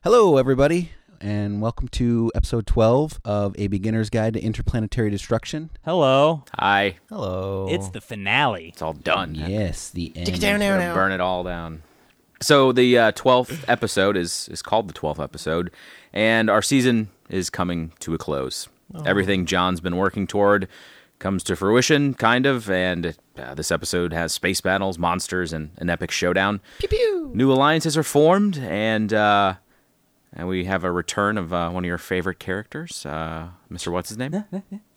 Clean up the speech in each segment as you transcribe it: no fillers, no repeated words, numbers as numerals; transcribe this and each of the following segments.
Hello, everybody, and welcome to episode 12 of A Beginner's Guide to Interplanetary Destruction. Hello. Hi. Hello. It's the finale. It's all done. Yes, the end. Take it down We're now. gonna burn it all down. So the 12th episode is called the 12th episode, and our season is coming to a close. Everything John's been working toward comes to fruition, kind of, and this episode has space battles, monsters, and an epic showdown. Pew pew. New alliances are formed, and we have a return of one of your favorite characters, Mr. What's his name?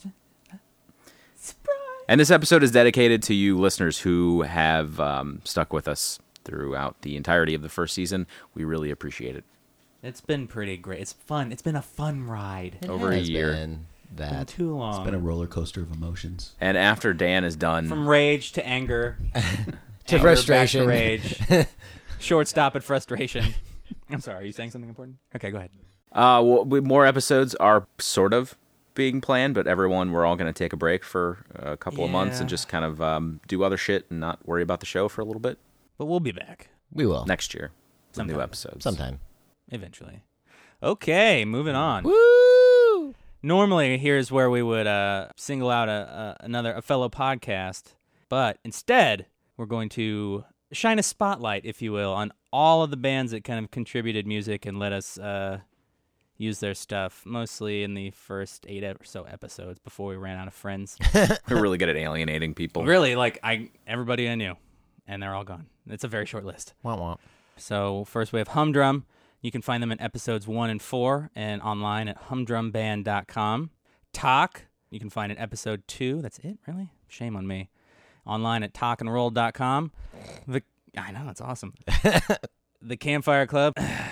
And this episode is dedicated to you listeners who have stuck with us throughout the entirety of the first season. We really appreciate it. It's been pretty great. It's fun. It's been a fun ride. Over a year. Been Been that. too long. It's been a roller coaster of emotions. And after Dan is done, From rage to anger. To Anger frustration. Back to rage. Shortstop at frustration. I'm sorry. Are you saying something important? Okay, go ahead. more episodes are sort of being planned, but we're all going to take a break for a couple of months and Yeah. just kind of do other shit and not worry about the show for a little bit But we'll be back We will. next year with Sometime. new episodes. Sometime. eventually. Okay, moving on. Woo! Normally, here's where we would single out a fellow podcast, but instead, we're going to shine a spotlight, if you will, on all of the bands that kind of contributed music and let us use their stuff, mostly in the first 8 or so episodes before we ran out of friends. We're really good at alienating people. Really, everybody I knew, and they're all gone. It's a very short list. Womp womp. So first we have Humdrum. You can find them in episodes 1 and 4 and online at humdrumband.com. Talk, you can find in episode 2. That's it, really? Shame on me. Online at talkandroll.com. I know, it's awesome. The Campfire Club,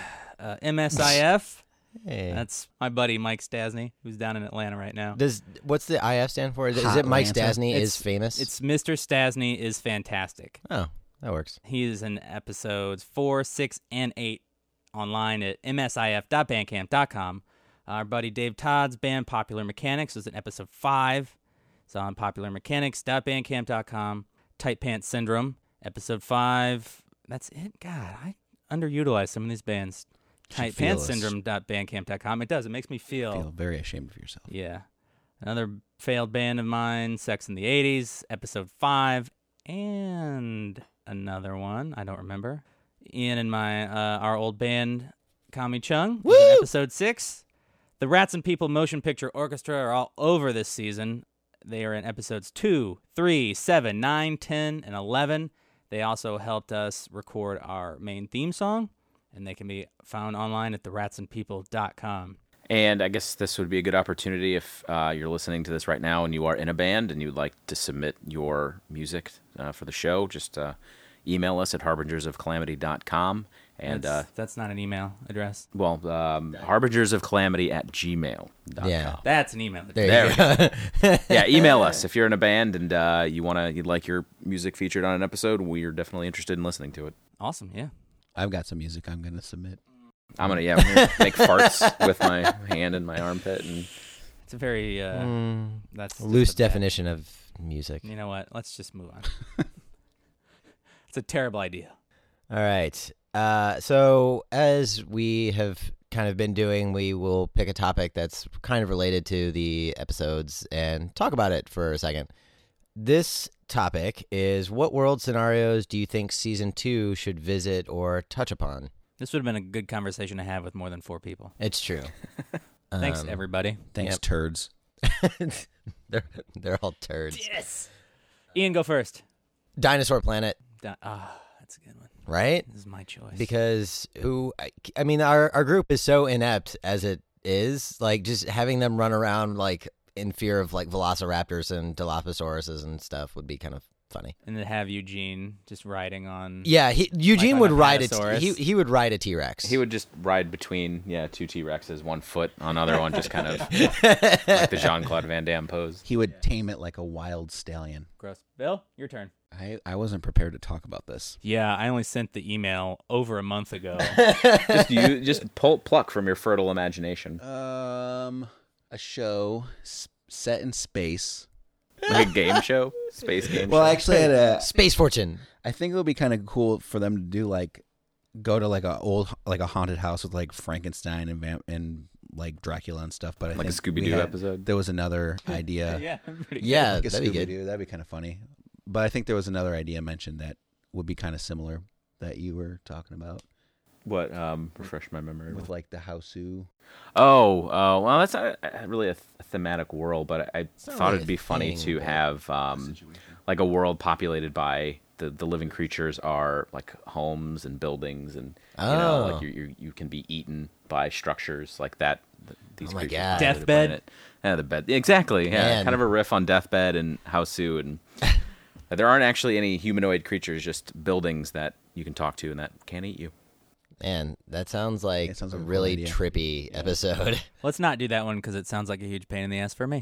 MSIF. Hey. That's my buddy Mike Stasny, who's down in Atlanta right now. What's the IF stand for? Is Hot it Mike Lanta? Stasny is famous? It's Mr. Stasny is fantastic. Oh, that works. He is in episodes 4, 6, and 8 online at msif.bandcamp.com. Our buddy Dave Todd's band Popular Mechanics was in episode 5. It's on popularmechanics.bandcamp.com. Tight Pants Syndrome, episode 5. That's it. God, I underutilize some of these bands. Should feel us. Tightpantssyndrome.bandcamp.com. It does. It makes me Feel very ashamed of yourself. yeah. Another failed band of mine, Sex in the 80s, episode 5, and another one, I don't remember. Ian and our old band, Kami Chung, was in episode 6. The Rats and People Motion Picture Orchestra are all over this season. They are in episodes 2, 3, 7, 9, 10, and 11. They also helped us record our main theme song, and they can be found online at theratsandpeople.com. And I guess this would be a good opportunity if you're listening to this right now and you are in a band and you'd like to submit your music for the show. Just email us at harbingersofcalamity.com. And That's not an email address. harbingersofcalamity@gmail.com. Yeah. That's an email address. There you go. Yeah, email us if you're in a band and you'd like your music featured on an episode. We're definitely interested in listening to it. Awesome, yeah. I've got some music I'm going to submit. I'm gonna make farts with my hand in my armpit and It's a very that's Loose just a bad- definition of music. You know what? Let's just move on. It's a terrible idea. All right. So as we have kind of been doing, we will pick a topic that's kind of related to the episodes and talk about it for a second. This topic is, what world scenarios do you think season 2 should visit or touch upon? This would have been a good conversation to have with more than 4 people. It's true. Thanks, everybody. Thanks, Yep. turds. They're all turds. Yes. Ian, go first. Dinosaur Planet, That's a good one. right? This is my choice. Because I mean, our group is so inept as it is. Like, just having them run around like in fear of like velociraptors and Dilophosaurus and stuff would be kind of funny. And then have Eugene just riding on. Yeah, Eugene on would a ride Patasaurus. he would ride a T-Rex. he would just ride between 2 T-Rexes, one foot on the other one, just kind of like the Jean-Claude Van Damme pose. He would tame it like a wild stallion. Gross. Bill, your turn. I wasn't prepared to talk about this. Yeah, I only sent the email over a month ago. just pluck from your fertile imagination. A show set in space. Like a game show, space game Well, show. actually, I had Space Fortune. I think it would be kind of cool for them to do like go to like a haunted house with like Frankenstein and like Dracula and stuff. But I Like a think Scooby-Doo episode? There was another idea. Yeah, pretty good. Yeah, Like a that'd be good. Scooby-Doo. That'd be kind of funny. But I think there was another idea mentioned that would be kind of similar that you were talking about What? Refresh my memory. with like the Houseu. Well, that's not really a thematic world, but I not thought really it'd be a funny thing, to but- have like a world populated by the living creatures are like homes and buildings, and like you can be eaten by structures like that. These Oh my creatures God. populate the Deathbed? planet. Yeah, the bed. Exactly. Yeah, Man. kind of a riff on Deathbed and Houseu, and there aren't actually any humanoid creatures, just buildings that you can talk to and that can't eat you. Man, that sounds like It sounds like a a fun really idea. trippy episode. Let's not do that one because it sounds like a huge pain in the ass for me.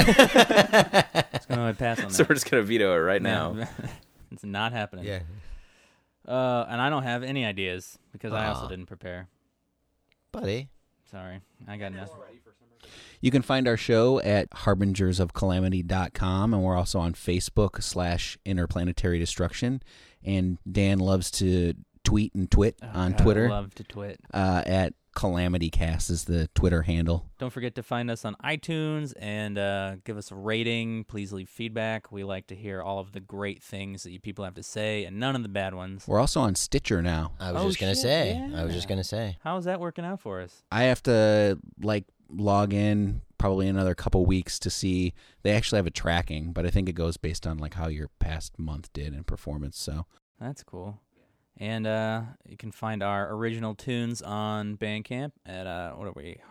Just gonna pass on that. So we're just gonna veto it right now. No, it's not happening. Yeah. And I don't have any ideas because I also Aw. didn't prepare. Buddy. Sorry, I got nothing. You can find our show at harbingersofcalamity.com, and we're also on Facebook /Interplanetary Destruction. And Dan loves to tweet and twit on God, Twitter I love to twit. at CalamityCast is the Twitter handle. Don't forget to find us on iTunes and give us a rating. Please leave feedback. We like to hear all of the great things that you people have to say and none of the bad ones. We're also on Stitcher now. I was Oh, just going to shit, say. yeah. I was just going to say. How is that working out for us? I have to like log in probably another couple weeks to see. They actually have a tracking, but I think it goes based on like how your past month did in performance. So That's cool. And you can find our original tunes on Bandcamp at what are we?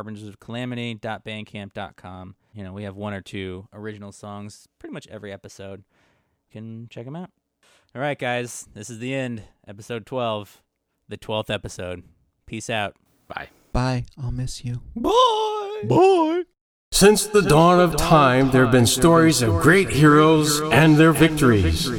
harbingersofcalamity.bandcamp.com. You know, we have one or two original songs pretty much every episode. You can check them out. All right, guys, this is the end. Episode 12, the 12th episode. Peace out. Bye. bye. I'll miss you. Bye. Since the dawn of time, there have been stories of great heroes and their victories.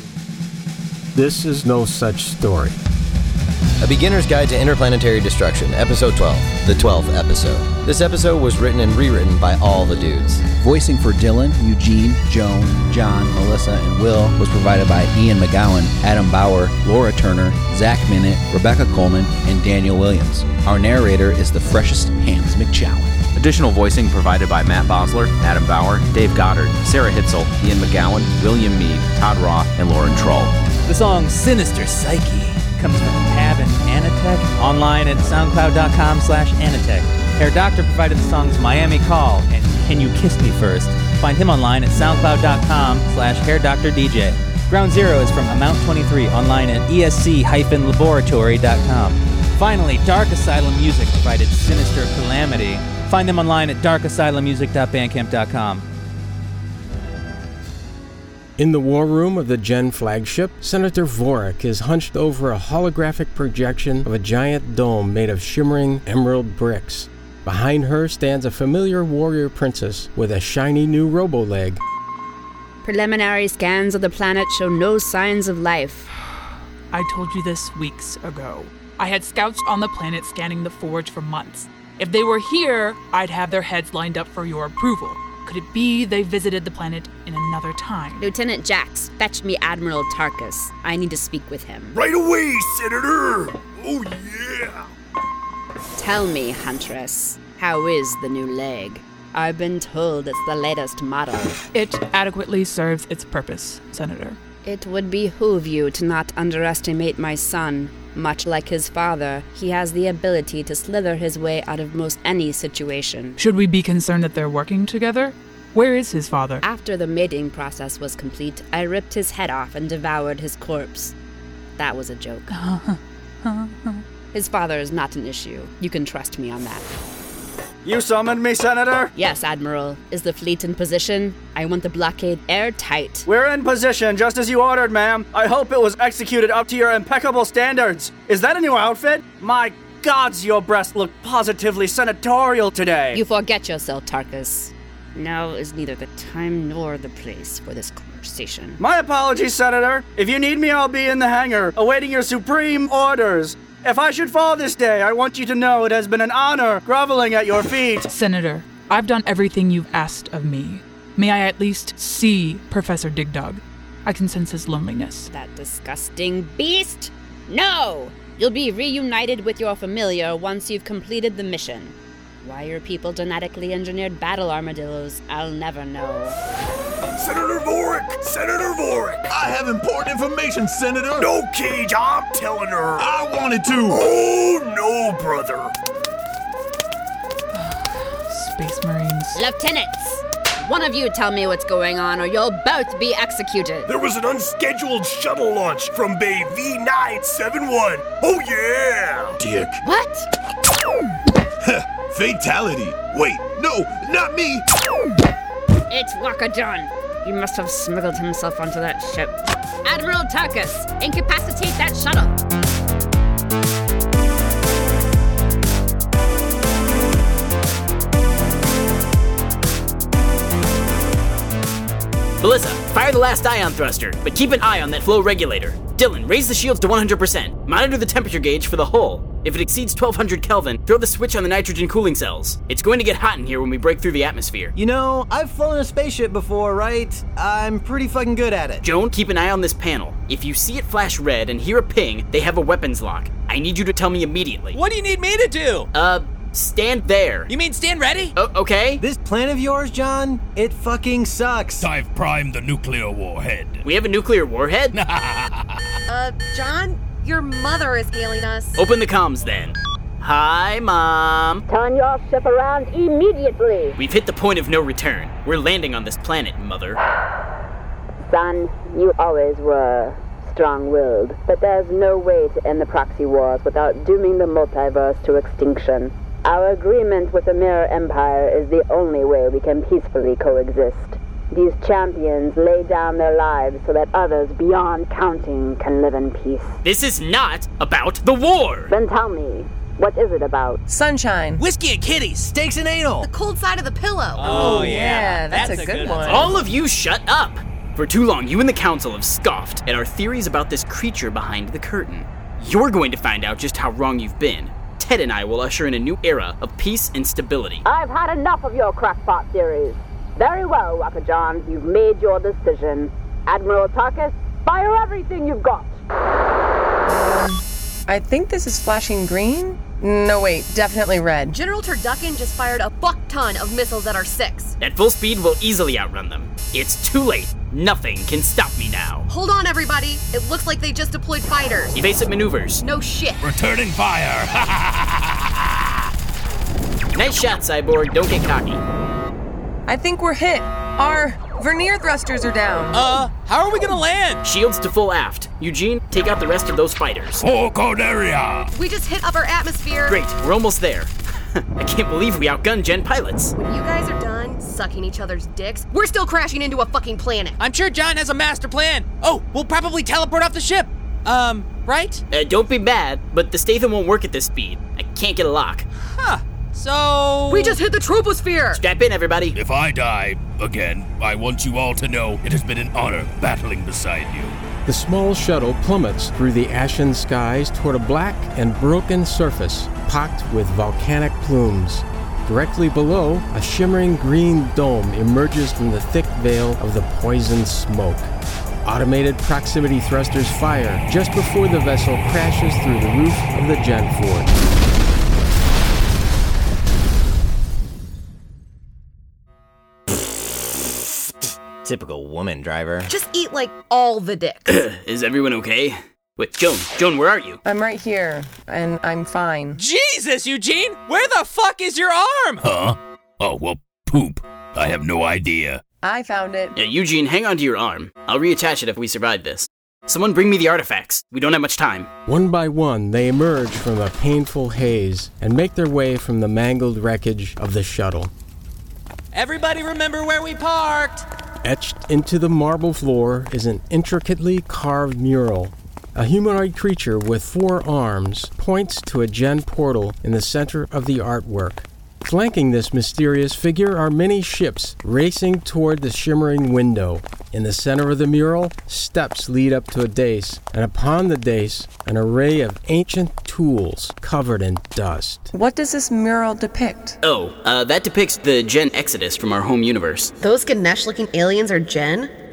This is no such story. A Beginner's Guide to Interplanetary Destruction, Episode 12, the 12th episode. This episode was written and rewritten by all the dudes. Voicing for Dylan, Eugene, Joan, John, Melissa, and Will was provided by Ian McGowan, Adam Bauer, Laura Turner, Zach Minute, Rebecca Coleman, and Daniel Williams. Our narrator is the freshest Hans McChowan. Additional voicing provided by Matt Bosler, Adam Bauer, Dave Goddard, Sarah Hitzel, Ian McGowan, William Mead, Todd Roth, and Lauren Troll. The song Sinister Psyche comes from Tab and Anatech, online at soundcloud.com/Anatech. Hair Doctor provided the songs Miami Call and Can You Kiss Me First. Find him online at soundcloud.com/HairDoctorDJ. Ground Zero is from Amount 23, online at esc-laboratory.com. Finally, Dark Asylum Music provided Sinister Calamity. Find them online at darkasylummusic.bandcamp.com. In the war room of the Gen flagship, Senator Vorik is hunched over a holographic projection of a giant dome made of shimmering emerald bricks. Behind her stands a familiar warrior princess with a shiny new robo-leg. Preliminary scans of the planet show no signs of life. I told you this weeks ago. I had scouts on the planet scanning the forge for months. If they were here, I'd have their heads lined up for your approval. Could it be they visited the planet in another time? Lieutenant Jax, fetch me Admiral Tarkus. I need to speak with him. Right away, Senator! Oh, yeah! Tell me, Huntress, how is the new leg? I've been told it's the latest model. It adequately serves its purpose, Senator. It would behoove you to not underestimate my son. Much like his father, he has the ability to slither his way out of most any situation. Should we be concerned that they're working together? Where is his father? After the mating process was complete, I ripped his head off and devoured his corpse. That was a joke. His father is not an issue. You can trust me on that. You summoned me, Senator? Yes, Admiral. Is the fleet in position? I want the blockade airtight. We're in position, just as you ordered, ma'am. I hope it was executed up to your impeccable standards. Is that a new outfit? My gods, your breasts look positively senatorial today. You forget yourself, Tarkus. Now is neither the time nor the place for this conversation. My apologies, Senator. If you need me, I'll be in the hangar, awaiting your supreme orders. If I should fall this day, I want you to know it has been an honor groveling at your feet. Senator, I've done everything you've asked of me. May I at least see Professor Dig Dug? I can sense his loneliness. That disgusting beast? No! You'll be reunited with your familiar once you've completed the mission. Why your people genetically engineered battle armadillos, I'll never know. Senator Vorik! Senator Vorik! I have important information, Senator! No, Cage, I'm telling her! I wanted to! Oh, no, brother! Space Marines. Lieutenants! One of you tell me what's going on or you'll both be executed. There was an unscheduled shuttle launch from Bay V971. Oh, yeah! Dick. What? Fatality! Wait, no, not me! It's Waka John. He must have smuggled himself onto that ship. Admiral Tarkus, incapacitate that shuttle. Melissa, fire the last ion thruster, but keep an eye on that flow regulator. Dylan, raise the shields to 100%. Monitor the temperature gauge for the hull. If it exceeds 1200 Kelvin, throw the switch on the nitrogen cooling cells. It's going to get hot in here when we break through the atmosphere. You know, I've flown a spaceship before, right? I'm pretty fucking good at it. Joan, keep an eye on this panel. If you see it flash red and hear a ping, they have a weapons lock. I need you to tell me immediately. What do you need me to do? Stand there. You mean stand ready? Okay. This plan of yours, John, it fucking sucks. I've primed the nuclear warhead. We have a nuclear warhead? John, your mother is hailing us. Open the comms then. Hi, Mom. Turn your ship around immediately. We've hit the point of no return. We're landing on this planet, Mother. Son, you always were strong-willed, but there's no way to end the proxy wars without dooming the multiverse to extinction. Our agreement with the Mirror Empire is the only way we can peacefully coexist. These champions lay down their lives so that others beyond counting can live in peace. This is not about the war! Then tell me, what is it about? Sunshine. Whiskey and kitties. Steaks and anal. The cold side of the pillow. Oh yeah, that's a good one. All of you shut up! For too long, you and the Council have scoffed at our theories about this creature behind the curtain. You're going to find out just how wrong you've been. Ted and I will usher in a new era of peace and stability. I've had enough of your crackpot theories. Very well, Waka John, you've made your decision. Admiral Tarkus, fire everything you've got. I think this is flashing green? No, wait, definitely red. General Turducken just fired a fuck ton of missiles at our 6. At full speed, we'll easily outrun them. It's too late. Nothing can stop me now. Hold on, everybody. It looks like they just deployed fighters. Evasive maneuvers. No shit. Returning fire! Nice shot, Cyborg. Don't get cocky. I think we're hit. Our vernier thrusters are down. How are we gonna land? Shields to full aft. Eugene, take out the rest of those fighters. Oh, Cordelia! We just hit upper atmosphere. Great, we're almost there. I can't believe we outgunned Gen pilots. When you guys are done sucking each other's dicks, we're still crashing into a fucking planet. I'm sure John has a master plan. Oh, we'll probably teleport off the ship. Right? Don't be bad, but the Statham won't work at this speed. I can't get a lock. Huh. So... We just hit the troposphere! Strap in, everybody. If I die, again, I want you all to know it has been an honor battling beside you. The small shuttle plummets through the ashen skies toward a black and broken surface pocked with volcanic plumes. Directly below, a shimmering green dome emerges from the thick veil of the poison smoke. Automated proximity thrusters fire just before the vessel crashes through the roof of the Gen Ford. Typical woman driver. Just eat, like, all the dicks. Is everyone okay? Wait, Joan, where are you? I'm right here, and I'm fine. Jesus, Eugene! Where the fuck is your arm? Huh? Oh, well, poop. I have no idea. I found it. Eugene, hang on to your arm. I'll reattach it if we survive this. Someone bring me the artifacts. We don't have much time. One by one, they emerge from a painful haze and make their way from the mangled wreckage of the shuttle. Everybody remember where we parked? Etched into the marble floor is an intricately carved mural. A humanoid creature with 4 arms points to a Gen portal in the center of the artwork. Flanking this mysterious figure are many ships racing toward the shimmering window. In the center of the mural, steps lead up to a dais, and upon the dais, an array of ancient tools covered in dust. What does this mural depict? That depicts the Gen Exodus from our home universe. Those Ganesh-looking aliens are Gen?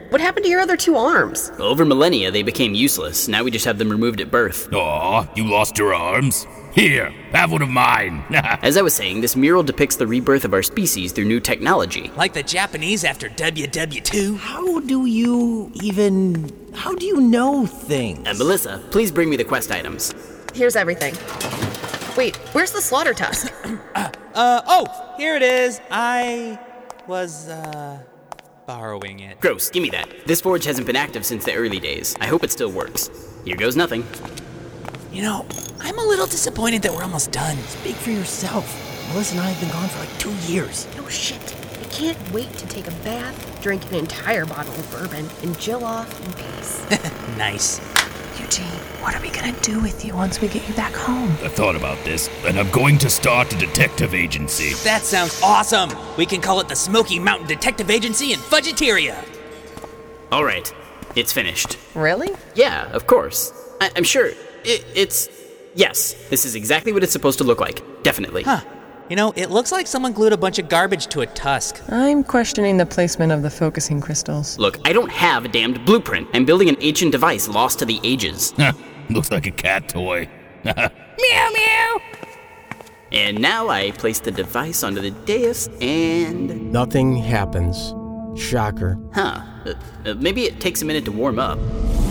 What happened to your other 2 arms? Over millennia, they became useless. Now we just have them removed at birth. Aw, you lost your arms? Here, have one of mine. As I was saying, this mural depicts the rebirth of our species through new technology. Like the Japanese after WW2? How do you know things? Melissa, please bring me the quest items. Here's everything. Wait, where's the slaughter tusk? Oh, here it is. I was, borrowing it. Gross, give me that. This forge hasn't been active since the early days. I hope it still works. Here goes nothing. You know, I'm a little disappointed that we're almost done. Speak for yourself. Melissa and I have been gone for like 2 years. No shit. I can't wait to take a bath, drink an entire bottle of bourbon, and chill off in peace. Nice. Eugene, what are we gonna do with you once we get you back home? I thought about this, and I'm going to start a detective agency. That sounds awesome. We can call it the Smoky Mountain Detective Agency in Fudgeteria. All right, it's finished. Really? Yeah, of course. I'm sure it's... Yes, this is exactly what it's supposed to look like. Definitely. Huh. You know, it looks like someone glued a bunch of garbage to a tusk. I'm questioning the placement of the focusing crystals. Look, I don't have a damned blueprint. I'm building an ancient device lost to the ages. Looks like a cat toy. Meow, meow. And now I place the device onto the dais and... Nothing happens. Shocker. Maybe it takes a minute to warm up.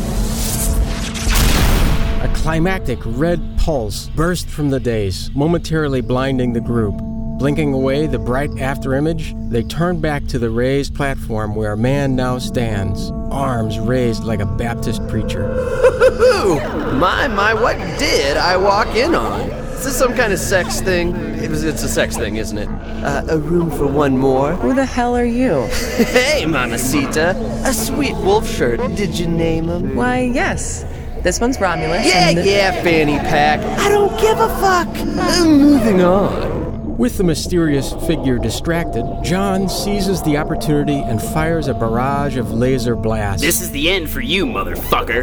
A climactic red pulse burst from the dais, momentarily blinding the group. Blinking away the bright afterimage, they turned back to the raised platform where a man now stands, arms raised like a Baptist preacher. My, what did I walk in on? Is this some kind of sex thing? It's a sex thing, isn't it? A room for one more? Who the hell are you? Hey, Mamacita. A sweet wolf shirt. Did you name him? Why, yes. This one's Romulus. Yeah, fanny pack. I don't give a fuck. I'm moving on. With the mysterious figure distracted, John seizes the opportunity and fires a barrage of laser blasts. This is the end for you, motherfucker.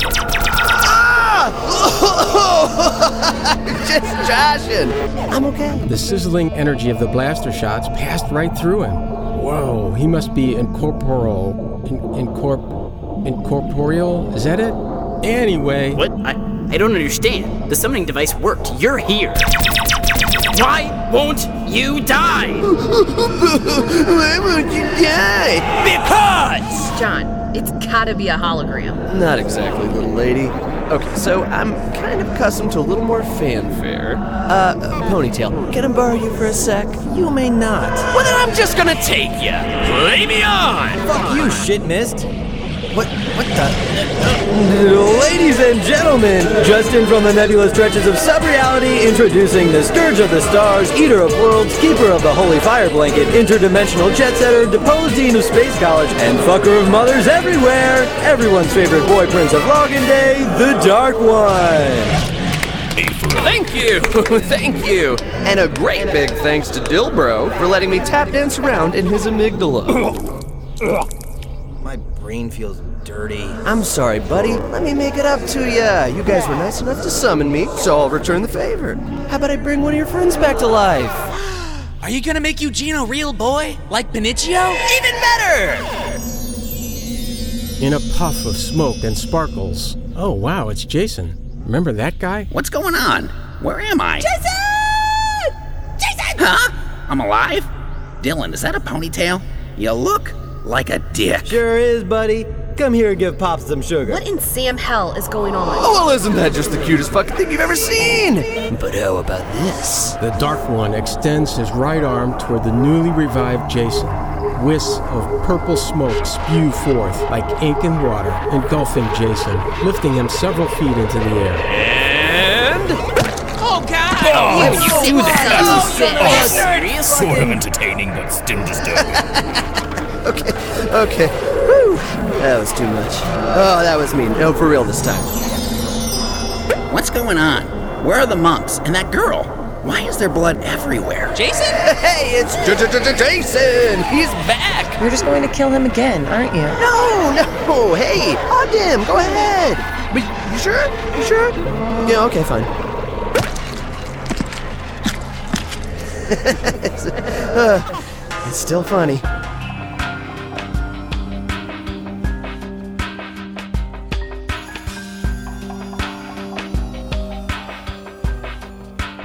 Just joshing. I'm okay. The sizzling energy of the blaster shots passed right through him. Whoa, he must be incorporeal. Incorporeal? Is that it? Anyway... What? I don't understand. The summoning device worked. You're here. Why won't you die? Why won't you die? Because! John, it's gotta be a hologram. Not exactly, little lady. Okay, so I'm kind of accustomed to a little more fanfare. Ponytail, can I borrow you for a sec? You may not. Well, then I'm just gonna take ya. Play me on! Fuck you, shit mist. What the? Ladies and gentlemen, just in from the nebulous stretches of sub-reality, introducing the Scourge of the Stars, Eater of Worlds, Keeper of the Holy Fire Blanket, Interdimensional Jet Setter, Deposed Dean of Space College, and Fucker of Mothers Everywhere, everyone's favorite boy prince of Logan Day, the Dark One. Thank you! Thank you! And a great big thanks to Dilbro for letting me tap dance around in his amygdala. My brain feels dirty. I'm sorry, buddy. Let me make it up to ya. You guys were nice enough to summon me, so I'll return the favor. How about I bring one of your friends back to life? Are you gonna make Eugene a real boy? Like Benicio? Even better! In a puff of smoke and sparkles. Oh, wow, it's Jason. Remember that guy? What's going on? Where am I? Jason! Jason! Huh? I'm alive? Dylan, is that a ponytail? You look like a dick. Sure is, buddy. Come here and give Pops some sugar. What in Sam hell is going on? Oh, well, isn't that just the cutest fucking thing you've ever seen? But how about this? The Dark One extends his right arm toward the newly revived Jason. Wisps of purple smoke spew forth like ink and water, engulfing Jason, lifting him several feet into the air. And... Oh, God! Oh, you do that? Serious? Sort of entertaining, but still disturbing. Okay. Whew. That was too much. Oh, that was mean. No, for real this time. What's going on? Where are the monks and that girl? Why is there blood everywhere? Jason? Hey, it's Jason! He's back! You're just going to kill him again, aren't you? No! Hey, hug him! Go ahead! But you sure? You sure? Yeah, okay, fine. It's still funny.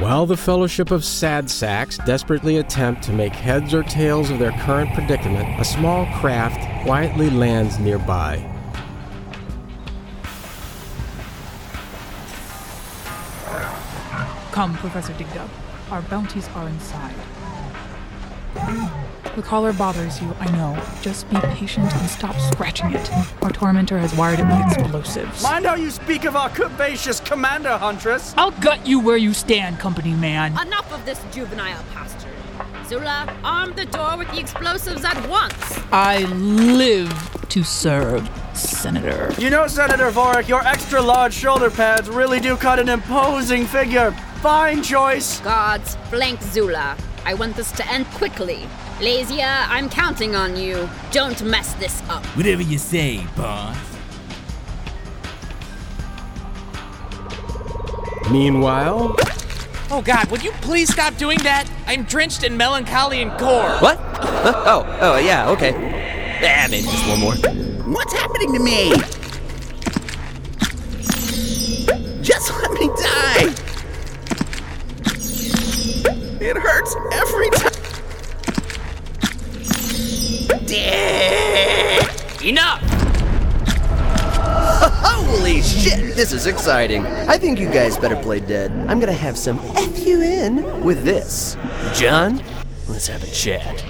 While the Fellowship of Sad Sacks desperately attempt to make heads or tails of their current predicament, a small craft quietly lands nearby. Come, Professor Digdub. Our bounties are inside. The collar bothers you, I know. Just be patient and stop scratching it. Our tormentor has wired it with explosives. Mind how you speak of our curvaceous commander, Huntress. I'll gut you where you stand, company man. Enough of this juvenile posture. Zula, arm the door with the explosives at once. I live to serve, Senator. You know, Senator Vorik, your extra-large shoulder pads really do cut an imposing figure. Fine choice. Gods, flank Zula. I want this to end quickly. Lazia, I'm counting on you. Don't mess this up. Whatever you say, boss. Meanwhile... Oh God, would you please stop doing that? I'm drenched in melancholy and gore. What? Yeah, okay. Maybe just one more. What's happening to me? Just let me die. It hurts every time. Enough! Holy shit, this is exciting. I think you guys better play dead. I'm gonna have some F you in with this. John, let's have a chat.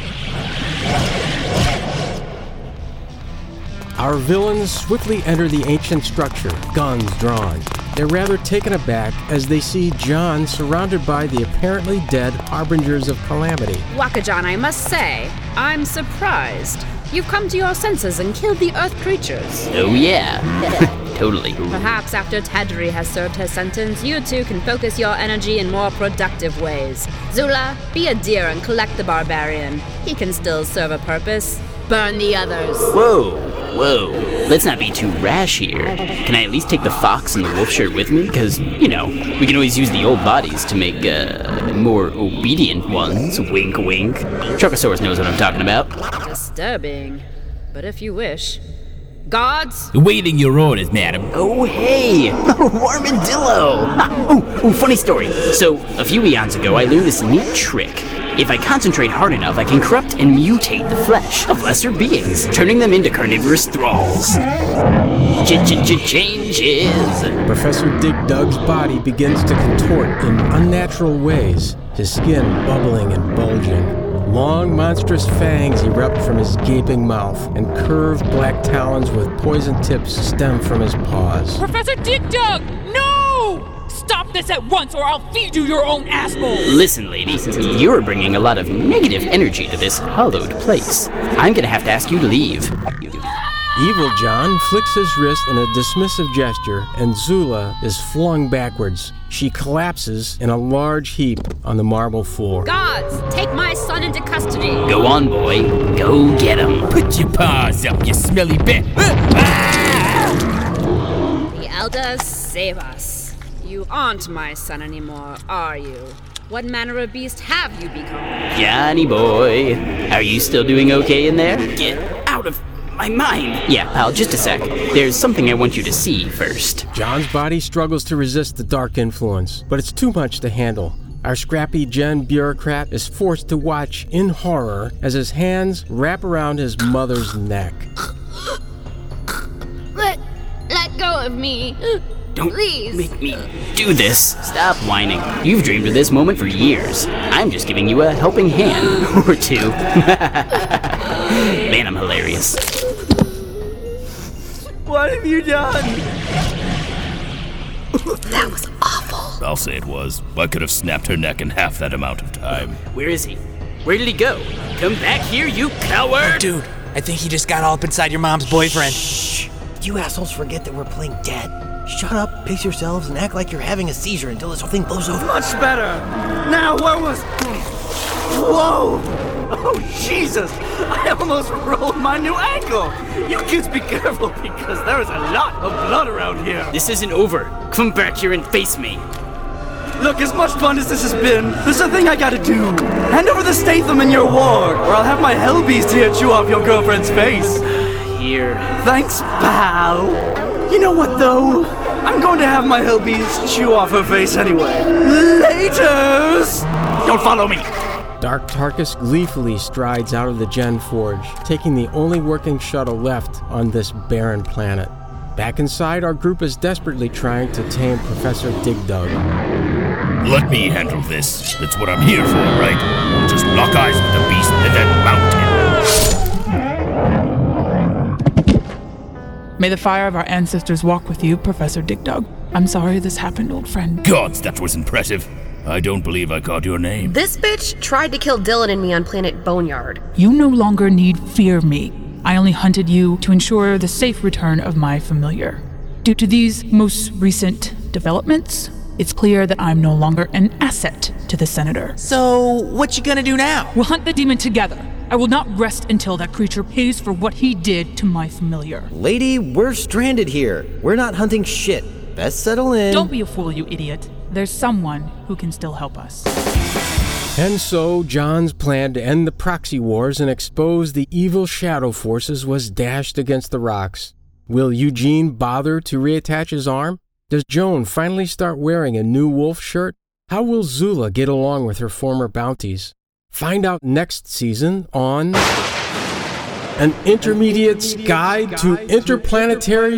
Our villains swiftly enter the ancient structure, guns drawn. They're rather taken aback as they see John surrounded by the apparently dead harbingers of calamity. Wakajan, I must say, I'm surprised. You've come to your senses and killed the Earth creatures. Oh yeah, totally. Perhaps after Tadri has served her sentence, you two can focus your energy in more productive ways. Zula, be a deer and collect the barbarian. He can still serve a purpose. Burn the others. Whoa. Let's not be too rash here. Can I at least take the fox and the wolf shirt with me? Because, you know, we can always use the old bodies to make, more obedient ones. Wink, wink. Truckosaurus knows what I'm talking about. Disturbing. But if you wish. Gods? Awaiting your orders, madam. Oh, hey! Warmandillo! Oh, funny story. So, a few eons ago, I learned this neat trick. If I concentrate hard enough, I can corrupt and mutate the flesh of lesser beings, turning them into carnivorous thralls. Changes! Professor Digdug's body begins to contort in unnatural ways, his skin bubbling and bulging. Long, monstrous fangs erupt from his gaping mouth, and curved black talons with poison tips stem from his paws. Professor Digdug! No! Stop this at once, or I'll feed you your own asshole! Listen, lady, you're bringing a lot of negative energy to this hallowed place. I'm gonna have to ask you to leave. Evil John flicks his wrist in a dismissive gesture, and Zula is flung backwards. She collapses in a large heap on the marble floor. Gods, take my son into custody. Go on, boy. Go get him. Put your paws up, you smelly bit. The elders save us. You aren't my son anymore, are you? What manner of beast have you become? Johnny boy, are you still doing okay in there? Get out of my mind. Yeah, pal, just a sec. There's something I want you to see first. John's body struggles to resist the dark influence, but it's too much to handle. Our scrappy Gen bureaucrat is forced to watch in horror as his hands wrap around his mother's neck. Let go of me. Don't Please. make me do this. Stop whining. You've dreamed of this moment for years. I'm just giving you a helping hand or two. Man, I'm hilarious. What have you done? That was awful. I'll say it was. I could have snapped her neck in half that amount of time. Where is he? Where did he go? Come back here, you coward! Oh, dude, I think he just got all up inside your mom's boyfriend. Shh! You assholes forget that we're playing dead. Shut up, pace yourselves, and act like you're having a seizure until this whole thing blows over. Much better. Now, where was... Whoa! Oh, Jesus! I almost rolled my new ankle! You kids be careful, because there is a lot of blood around here. This isn't over. Come back here and face me. Look, as much fun as this has been, there's a thing I gotta do. Hand over the Statham in your ward, or I'll have my hell beast here chew off your girlfriend's face. Here. Thanks, pal. You know what, though? I'm going to have my hellbees chew off her face anyway. Laters! Don't follow me! Dark Tarkus gleefully strides out of the Gen Forge, taking the only working shuttle left on this barren planet. Back inside, our group is desperately trying to tame Professor Digdug. Let me handle this. That's what I'm here for, right? I'll just lock eyes with the beast and then mount him. May the fire of our ancestors walk with you, Professor Digdug. I'm sorry this happened, old friend. Gods, that was impressive. I don't believe I caught your name. This bitch tried to kill Dylan and me on planet Boneyard. You no longer need fear me. I only hunted you to ensure the safe return of my familiar. Due to these most recent developments, it's clear that I'm no longer an asset to the Senator. So, what you gonna do now? We'll hunt the demon together. I will not rest until that creature pays for what he did to my familiar. Lady, we're stranded here. We're not hunting shit. Best settle in. Don't be a fool, you idiot. There's someone who can still help us. And so, John's plan to end the proxy wars and expose the evil shadow forces was dashed against the rocks. Will Eugene bother to reattach his arm? Does Joan finally start wearing a new wolf shirt? How will Zula get along with her former bounties? Find out next season on An Intermediate's Guide to Interplanetary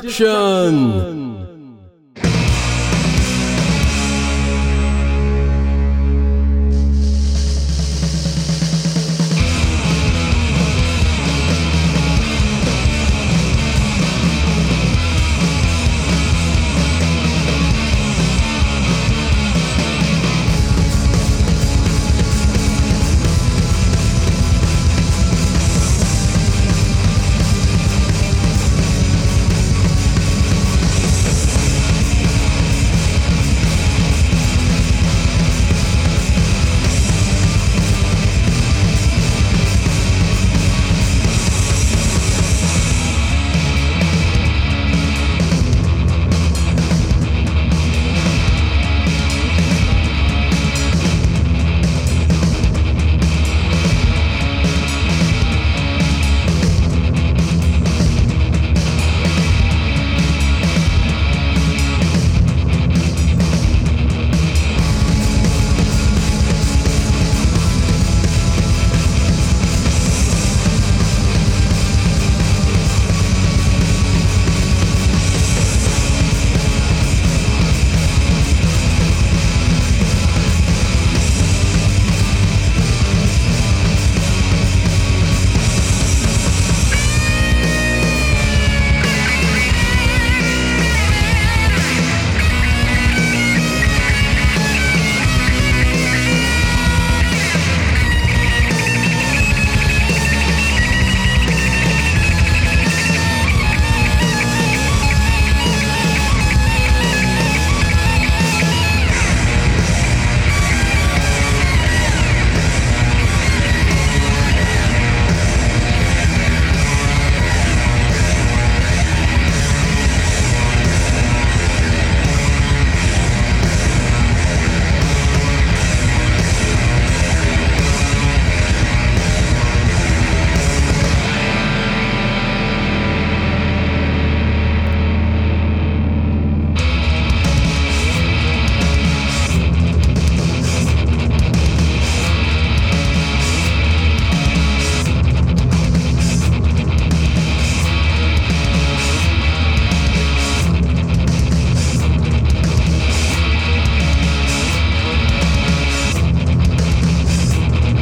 Destruction.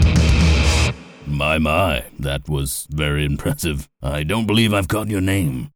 My, that was very impressive. I don't believe I've caught your name.